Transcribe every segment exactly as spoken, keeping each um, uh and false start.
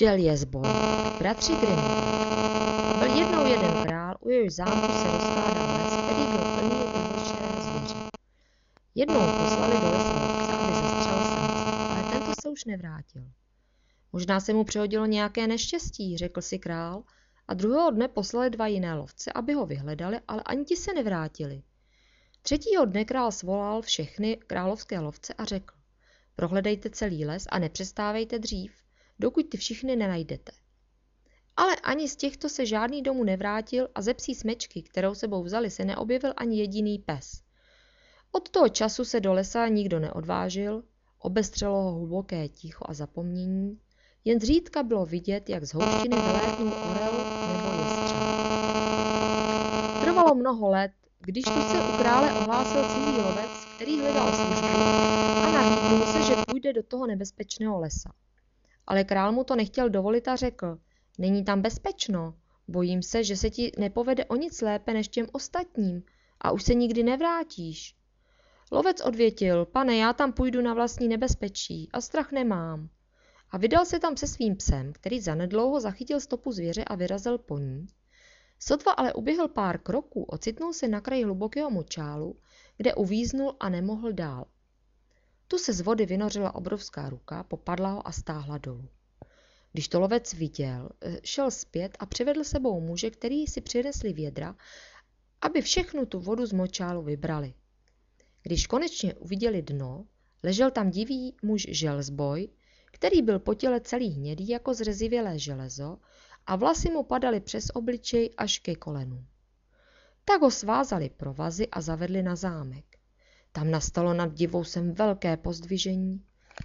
Želězboj. Bratři Grimmové. Byl jednou jeden král, u jehož zámku se rozkládal les, který byl plný vyvlečené zvěře. Jednou poslali do lesa lovce, aby zastřelil samce, ale tento se už nevrátil. Možná se mu přihodilo nějaké neštěstí, řekl si král, a druhého dne poslali dva jiné lovce, aby ho vyhledali, ale ani ti se nevrátili. Třetího dne král svolal všechny královské lovce a řekl: prohledejte celý les a nepřestávejte dřív, dokud ty všichni nenajdete. Ale ani z těchto se žádný domů nevrátil a ze psí smečky, kterou sebou vzali, se neobjevil ani jediný pes. Od toho času se do lesa nikdo neodvážil, obestřelo ho hluboké ticho a zapomnění, jen zřídka bylo vidět, jak z houštiny vylétnul orel nebo jestřel. Trvalo mnoho let, když tu se u krále ohlásil cizí lovec, který hledal službu a nabídl se, že půjde do toho nebezpečného lesa. Ale král mu to nechtěl dovolit a řekl: není tam bezpečno, bojím se, že se ti nepovede o nic lépe než těm ostatním a už se nikdy nevrátíš. Lovec odvětil: pane, já tam půjdu na vlastní nebezpečí a strach nemám. A vydal se tam se svým psem, který zanedlouho zachytil stopu zvěře a vyrazil po ní. Sotva ale uběhl pár kroků, ocitnul se na kraji hlubokého močálu, kde uvíznul a nemohl dál. Tu se z vody vynořila obrovská ruka, popadla ho a stáhla dolů. Když to lovec viděl, šel zpět a přivedl sebou muže, který si přinesli vědra, aby všechnu tu vodu z močálu vybrali. Když konečně uviděli dno, ležel tam divý muž železboj, který byl po těle celý hnědý jako zrezivělé železo a vlasy mu padaly přes obličej až ke kolenům. Tak ho svázali provazy a zavedli na zámek. Tam nastalo nad divousem velké pozdvižení.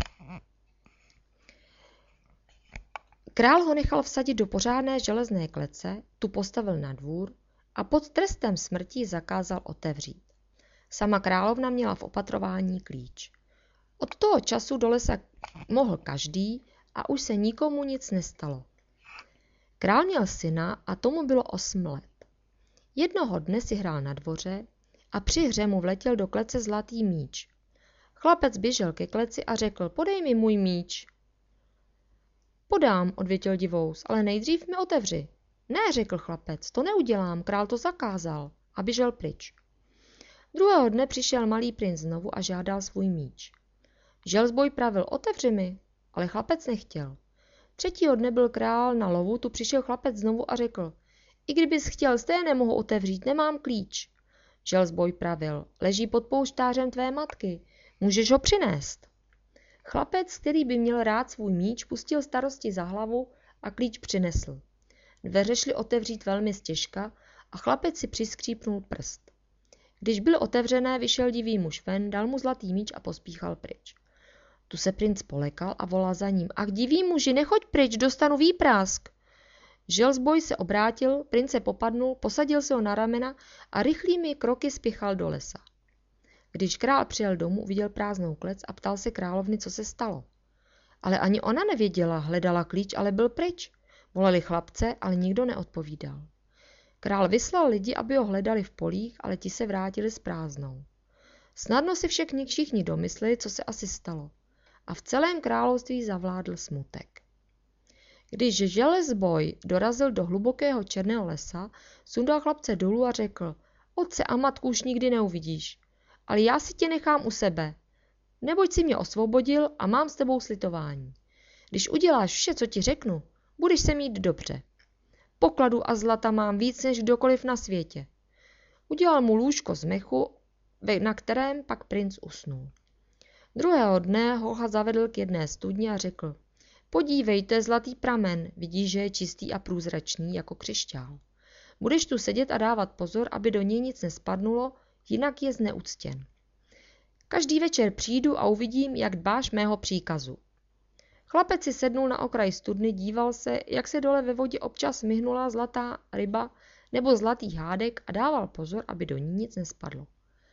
Král ho nechal vsadit do pořádné železné klece, tu postavil na dvůr a pod trestem smrti zakázal otevřít. Sama královna měla v opatrování klíč. Od toho času do lesa mohl každý a už se nikomu nic nestalo. Král měl syna a tomu bylo osm let. Jednoho dne si hrál na dvoře a při hře mu vletěl do klece zlatý míč. Chlapec běžel ke kleci a řekl: podej mi můj míč. Podám, odvětil divous, ale nejdřív mi otevři. Ne, řekl chlapec, to neudělám, král to zakázal, a běžel pryč. Druhého dne přišel malý princ znovu a žádal svůj míč. Železboj pravil: otevři mi, ale chlapec nechtěl. Třetího dne byl král na lovu, tu přišel chlapec znovu a řekl: i kdybys chtěl, stejně nemohu otevřít, nemám klíč. Železboj pravil: leží pod pouštářem tvé matky, můžeš ho přinést. Chlapec, který by měl rád svůj míč, pustil starosti za hlavu a klíč přinesl. Dveře šly otevřít velmi stěžka a chlapec si přiskřípnul prst. Když byl otevřené, vyšel divý muž ven, dal mu zlatý míč a pospíchal pryč. Tu se princ polekal a volal za ním: ach, divý muži, nechoď pryč, dostanu výprask. Železboj se obrátil, prince popadnul, posadil se ho na ramena a rychlými kroky spěchal do lesa. Když král přijel domů, uviděl prázdnou klec a ptal se královny, co se stalo. Ale ani ona nevěděla, hledala klíč, ale byl pryč. Volali chlapce, ale nikdo neodpovídal. Král vyslal lidi, aby ho hledali v polích, ale ti se vrátili s prázdnou. Snadno si však všichni domysleli, co se asi stalo. A v celém království zavládl smutek. Když železboj dorazil do hlubokého černého lesa, sundal chlapce dolů a řekl: otce a matku už nikdy neuvidíš, ale já si tě nechám u sebe. Neboť si mě osvobodil a mám s tebou slitování. Když uděláš vše, co ti řeknu, budeš se mít dobře. Pokladu a zlata mám víc než kdokoliv na světě. Udělal mu lůžko z mechu, na kterém pak princ usnul. Druhého dne ho zavedl k jedné studni a řekl: podívej, to je zlatý pramen, vidíš, že je čistý a průzračný jako křišťál. Budeš tu sedět a dávat pozor, aby do něj nic nespadnulo, jinak je zneuctěn. Každý večer přijdu a uvidím, jak dbáš mého příkazu. Chlapec si sednul na okraj studny, díval se, jak se dole ve vodě občas myhnula zlatá ryba nebo zlatý hádek a dával pozor, aby do ní nic nespadlo.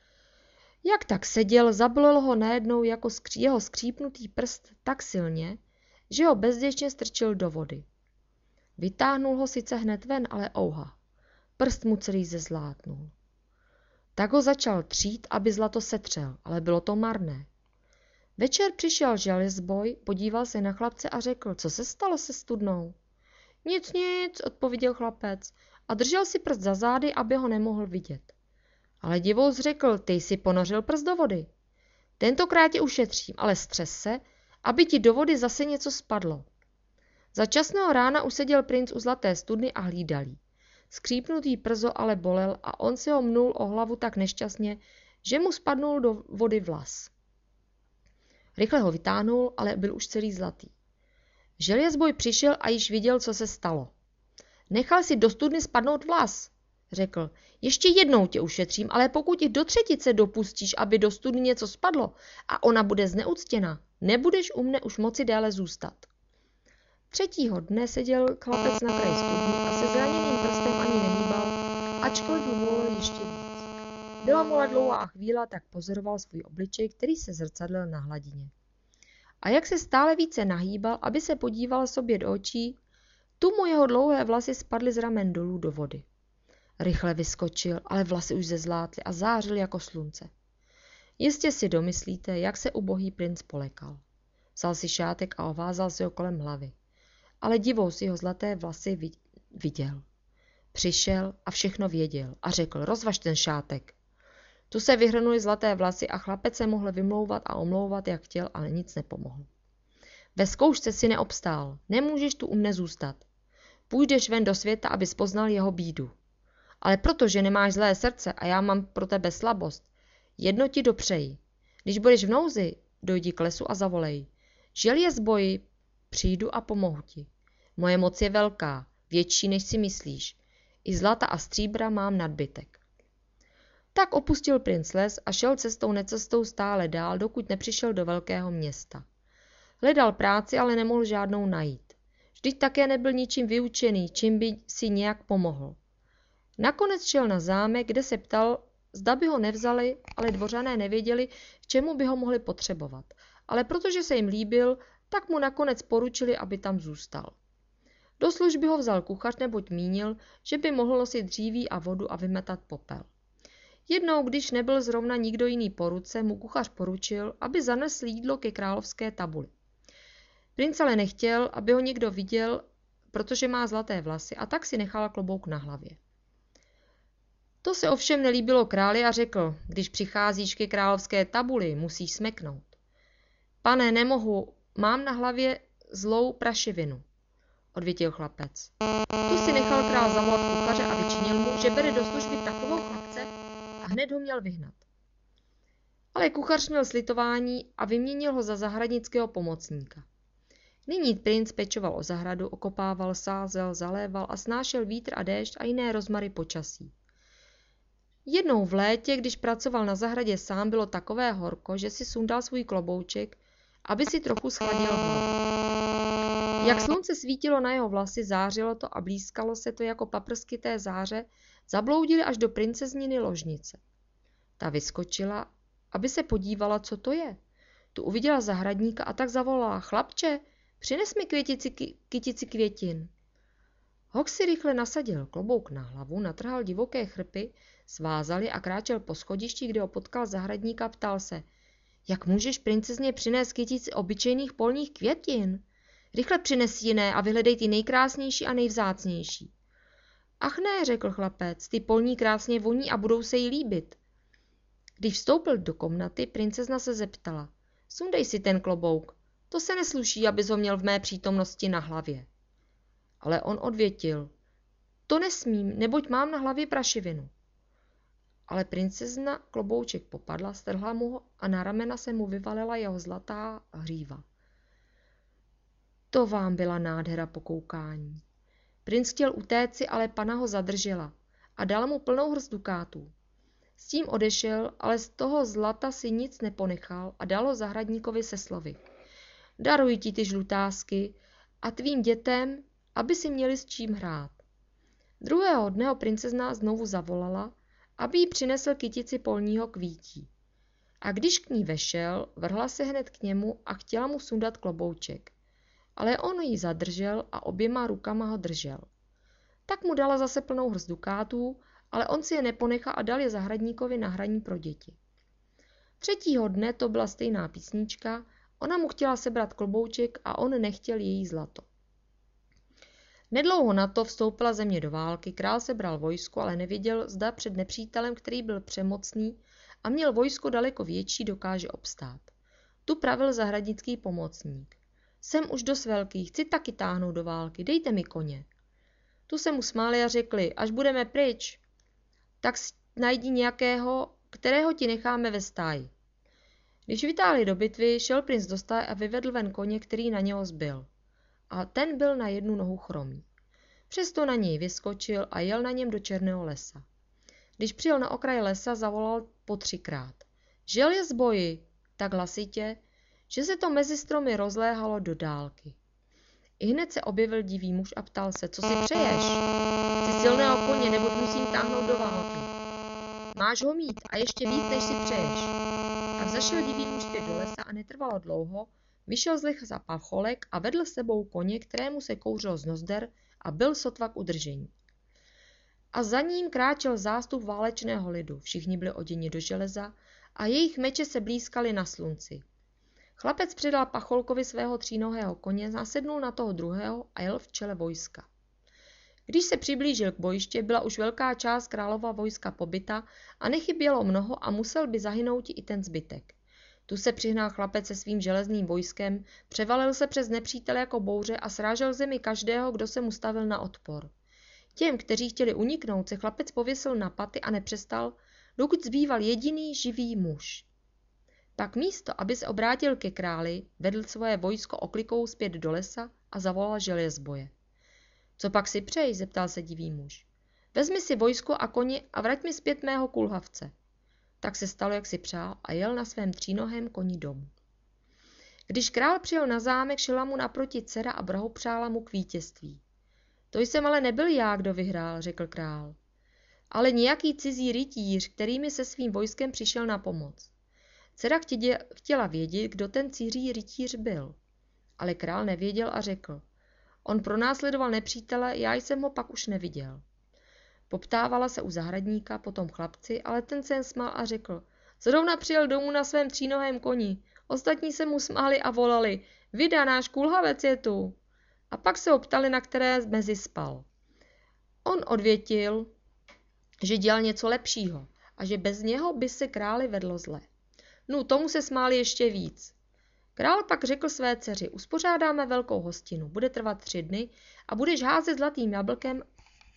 Jak tak seděl, zabolel ho najednou jako skří, jeho skřípnutý prst tak silně, že ho bezděčně strčil do vody. Vytáhnul ho sice hned ven, ale ouha, prst mu celý zezlátnul. Tak ho začal třít, aby zlato setřel, ale bylo to marné. Večer přišel železboj, podíval se na chlapce a řekl, co se stalo se studnou. Nic, nic, odpověděl chlapec a držel si prst za zády, aby ho nemohl vidět. Ale divous řekl, ty jsi ponořil prst do vody. Tentokrát tě ušetřím, ale střes se, aby ti do vody zase něco spadlo. Za časného rána už seděl princ u zlaté studny a hlídal jí. Skřípnutý przo ale bolel a on si ho mnul o hlavu tak nešťastně, že mu spadnul do vody vlas. Rychle ho vytáhnul, ale byl už celý zlatý. Železboj přišel a již viděl, co se stalo. Nechal si do studny spadnout vlas, řekl. Ještě jednou tě ušetřím, ale pokud i do třetice dopustíš, aby do studny něco spadlo a ona bude zneuctěna, nebudeš u mne už moci déle zůstat. Třetího dne seděl chlapec na kraji studny a se zraněným prstem ani nehýbal, ačkoliv ho bolelo ještě víc. Byla mu dlouhá chvíle, tak pozoroval svůj obličej, který se zrcadlil na hladině. A jak se stále více nahýbal, aby se podíval sobě do očí, tu mu jeho dlouhé vlasy spadly z ramen dolů do vody. Rychle vyskočil, ale vlasy už zezlátly a zářily jako slunce. Jistě si domyslíte, jak se ubohý princ polekal. Vzal si šátek a ovázal si ho kolem hlavy. Ale divous jeho zlaté vlasy viděl. Přišel a všechno věděl a řekl, rozvaž ten šátek. Tu se vyhrnuly zlaté vlasy a chlapec se mohl vymlouvat a omlouvat, jak chtěl, ale nic nepomohlo. Ve zkoušce si neobstál, nemůžeš tu u mne zůstat. Půjdeš ven do světa, abys poznal jeho bídu. Ale protože nemáš zlé srdce a já mám pro tebe slabost, jedno ti dopřeji. Když budeš v nouzi, dojdi k lesu a zavolej. Železboji, přijdu a pomohu ti. Moje moc je velká, větší, než si myslíš. I zlata a stříbra mám nadbytek. Tak opustil princ les a šel cestou necestou stále dál, dokud nepřišel do velkého města. Hledal práci, ale nemohl žádnou najít. Vždyť také nebyl ničím vyučený, čím by si nějak pomohl. Nakonec šel na zámek, kde se ptal, zda by ho nevzali, ale dvořané nevěděli, k čemu by ho mohli potřebovat. Ale protože se jim líbil, tak mu nakonec poručili, aby tam zůstal. Do služby ho vzal kuchař, neboť mínil, že by mohl nosit dříví a vodu a vymetat popel. Jednou, když nebyl zrovna nikdo jiný po ruce, mu kuchař poručil, aby zanesl jídlo ke královské tabuli. Princ ale nechtěl, aby ho někdo viděl, protože má zlaté vlasy, a tak si nechal klobouk na hlavě. To se ovšem nelíbilo králi a řekl, když přicházíš ke královské tabuli, musíš smeknout. Pane, nemohu, mám na hlavě zlou prašivinu, odvětil chlapec. Tu si nechal král zavolat kuchaře a vyčinil mu, že bere do služby takovou chlapce a hned ho měl vyhnat. Ale kuchař měl slitování a vyměnil ho za zahradnického pomocníka. Nyní princ pečoval o zahradu, okopával, sázel, zaléval a snášel vítr a déšť a jiné rozmary počasí. Jednou v létě, když pracoval na zahradě sám, bylo takové horko, že si sundal svůj klobouček, aby si trochu schladil hlavu. Jak slunce svítilo na jeho vlasy, zářilo to a blízkalo se to jako paprsky té záře, zabloudili až do princezniny ložnice. Ta vyskočila, aby se podívala, co to je. Tu uviděla zahradníka a tak zavolala, chlapče, přines mi květici, kytici květin. Hox si rychle nasadil klobouk na hlavu, natrhal divoké chrpy, svázal je a kráčel po schodišti, kde ho potkal zahradník a ptal se, jak můžeš princezně přinést kytici obyčejných polních květin? Rychle přines jiné a vyhledej ty nejkrásnější a nejvzácnější. Ach ne, řekl chlapec, ty polní krásně voní a budou se jí líbit. Když vstoupil do komnaty, princezna se zeptala, sundej si ten klobouk, to se nesluší, abys ho měl v mé přítomnosti na hlavě. Ale on odvětil, to nesmím, neboť mám na hlavě prašivinu. Ale princezna klobouček popadla, strhla mu ho a na ramena se mu vyvalila jeho zlatá hříva. To vám byla nádhera pokoukání. Princ chtěl utéci, ale pana ho zadržela a dala mu plnou hrst dukátů. S tím odešel, ale z toho zlata si nic neponechal a dal ho zahradníkovi se slovy. Daruji ti ty žlutásky a tvým dětem, aby si měli s čím hrát. Druhého dne ho princezna znovu zavolala, aby jí přinesl kytici polního kvítí. A když k ní vešel, vrhla se hned k němu a chtěla mu sundat klobouček. Ale on ji zadržel a oběma rukama ho držel. Tak mu dala zase plnou hrst dukátů, ale on si je neponechal a dal je zahradníkovi na hraní pro děti. Třetího dne to byla stejná písnička, Ona mu chtěla sebrat klobouček a on nechtěl její zlato. Nedlouho na to vstoupila země do války, král sebral vojsko, ale nevěděl, zda před nepřítelem, který byl přemocný a měl vojsko daleko větší, dokáže obstát. Tu pravil zahradnický pomocník. Jsem už dost velký, chci taky táhnout do války, dejte mi koně. Tu se mu smáli a řekli, až budeme pryč, tak najdi nějakého, kterého ti necháme ve stáji. Když vytáhli do bitvy, šel princ do stáje a vyvedl ven koně, který na něho zbyl. A ten byl na jednu nohu chromý. Přesto na něj vyskočil a jel na něm do černého lesa. Když přijel na okraj lesa, zavolal po třikrát. Žel je zboji, tak hlasitě, že se to mezi stromy rozléhalo do dálky. Ihned se objevil divý muž a ptal se, co si přeješ? Chci silného koně, nebo musím táhnout do války. Máš ho mít a ještě víc, než si přeješ. Tak zašel divý muž zpět do lesa a netrvalo dlouho, vyšel z lesa pacholek a vedl s sebou koně, kterému se kouřilo z nozder a byl sotva k udržení. A za ním kráčel zástup válečného lidu, všichni byli oděni do železa a jejich meče se blýskaly na slunci. Chlapec předal pacholkovi svého třínohého koně, nasednul na toho druhého a jel v čele vojska. Když se přiblížil k bojiště, byla už velká část králova vojska pobyta a nechybělo mnoho a musel by zahynout i ten zbytek. Tu se přihnal chlapec se svým železným vojskem, převalil se přes nepřítele jako bouře a srážel zemi každého, kdo se mu stavil na odpor. Těm, kteří chtěli uniknout, se chlapec pověsil na paty a nepřestal, dokud zbýval jediný živý muž. Pak místo, aby se obrátil ke králi, vedl svoje vojsko oklikou zpět do lesa a zavolal železboje. Co pak si přeji? Zeptal se divý muž. Vezmi si vojsko a koně a vrať mi zpět mého kulhavce. Tak se stalo, jak si přál a jel na svém třínohém koni domů. Když král přijel na zámek, šla mu naproti dcera a blahopřála mu k vítězství. To jsem ale nebyl já, kdo vyhrál, řekl král, ale nějaký cizí rytíř, který mi se svým vojskem přišel na pomoc. Dcera chtěla vědět, kdo ten cizí rytíř byl, ale král nevěděl a řekl, on pronásledoval nepřítele, já jsem ho pak už neviděl. Poptávala se u zahradníka, potom chlapci, ale ten se jen smál a řekl, zrovna přijel domů na svém třínohém koni. Ostatní se mu smáli a volali, vida, náš kulhavec je tu. A pak se ho ptali, na které mezi spal. On odvětil, že dělal něco lepšího a že bez něho by se králi vedlo zle. No, tomu se smáli ještě víc. Král pak řekl své dceři, uspořádáme velkou hostinu, bude trvat tři dny a budeš házet zlatým jablkem.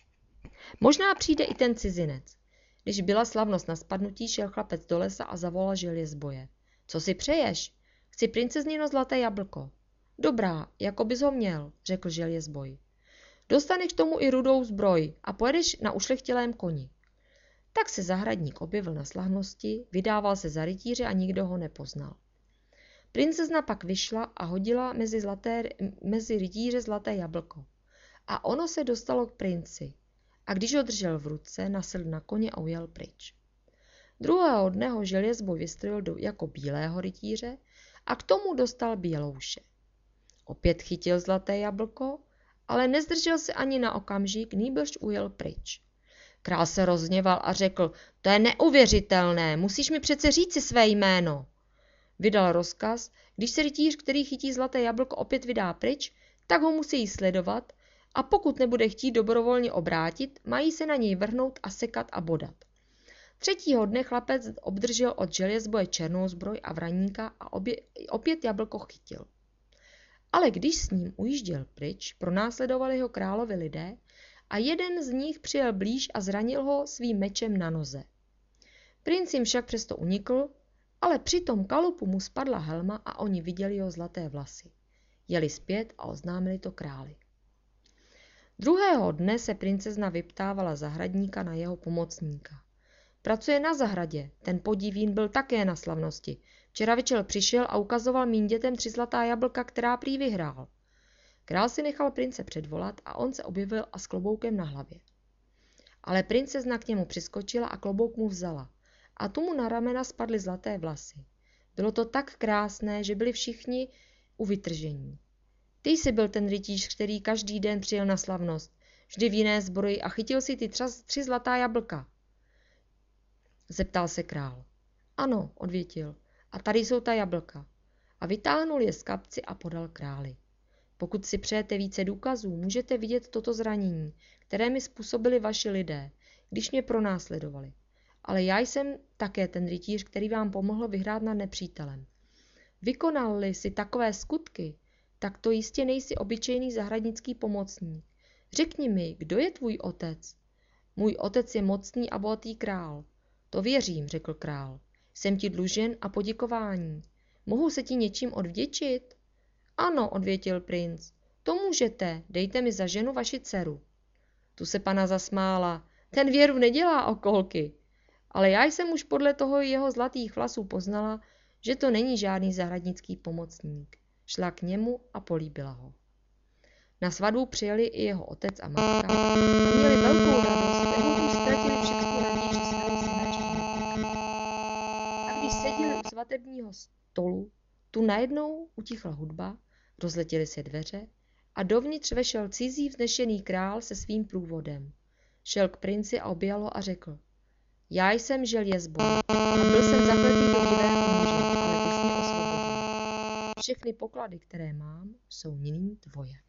Možná přijde i ten cizinec. Když byla slavnost na spadnutí, šel chlapec do lesa a zavolal železboje. Co si přeješ? Chci princeznino zlaté jablko. Dobrá, jako bys ho měl, řekl železboj. Dostaneš tomu i rudou zbroj a pojedeš na ušlechtilém koni. Tak se zahradník objevil na slavnosti, vydával se za rytíře a nikdo ho nepoznal. Princezna pak vyšla a hodila mezi, zlaté, mezi rytíře zlaté jablko. A ono se dostalo k princi. A když ho držel v ruce, nasedl na koně a ujel pryč. Druhého dne ho železboj vystrojil do, jako bílého rytíře a k tomu dostal bělouše. Opět chytil zlaté jablko, ale nezdržel se ani na okamžik, nýbrž ujel pryč. Král se rozhněval a řekl, to je neuvěřitelné, musíš mi přece říci své jméno. Vydal rozkaz, když se rytíř, který chytí zlaté jablko, opět vydá pryč, tak ho musí sledovat a pokud nebude chtít dobrovolně obrátit, mají se na něj vrhnout a sekat a bodat. Třetího dne chlapec obdržel od železboje černou zbroj a vraníka a obě, opět jablko chytil. Ale když s ním ujížděl pryč, pronásledovali ho královi lidé a jeden z nich přijel blíž a zranil ho svým mečem na noze. Princ jim však přesto unikl, ale při tom kalupu mu spadla helma a oni viděli jeho zlaté vlasy. Jeli zpět a oznámili to králi. Druhého dne se princezna vyptávala zahradníka na jeho pomocníka. Pracuje na zahradě, ten podivín byl také na slavnosti. Včera večer přišel a ukazoval mým dětem tři zlatá jablka, která prý vyhrál. Král si nechal prince předvolat a on se objevil a s kloboukem na hlavě. Ale princezna k němu přiskočila a klobouk mu vzala. A tu mu na ramena spadly zlaté vlasy. Bylo to tak krásné, že byli všichni u vytržení. Ty jsi byl ten rytíř, který každý den přijel na slavnost, vždy v jiné zbroji a chytil si ty tři, tři zlatá jablka. Zeptal se král. Ano, odvětil. A tady jsou ta jablka. a vytáhnul je z kapsy a podal králi. Pokud si přejete více důkazů, můžete vidět toto zranění, které mi způsobili vaši lidé, když mě pronásledovali. Ale já jsem také ten rytíř, který vám pomohl vyhrát nad nepřítelem. Vykonal-li si takové skutky, tak to jistě nejsi obyčejný zahradnický pomocník. Řekni mi, kdo je tvůj otec? Můj otec je mocný a bohatý král. To věřím, řekl král. Jsem ti dlužen a poděkování. Mohu se ti něčím odvděčit? Ano, odvětil princ. To můžete, dejte mi za ženu vaši dceru. Tu se pana zasmála. Ten věru nedělá okolky. Ale já jsem už podle toho jeho zlatých vlasů poznala, že to není žádný zahradnický pomocník. Šla k němu a políbila ho. Na svatbu přijeli i jeho otec a matka a měli velkou radost, neboť už ztratili všechnu naději, že svatý synáček. A když seděli u svatebního stolu, tu najednou utichla hudba, rozletěly se dveře a dovnitř vešel cizí vznešený král se svým průvodem. Šel k princi a objal ho a řekl: Já jsem žil jezbou a byl jsem zakletý do divého muže, ale ty jsi mě osvobodil. Všechny poklady, které mám, jsou nyní tvoje.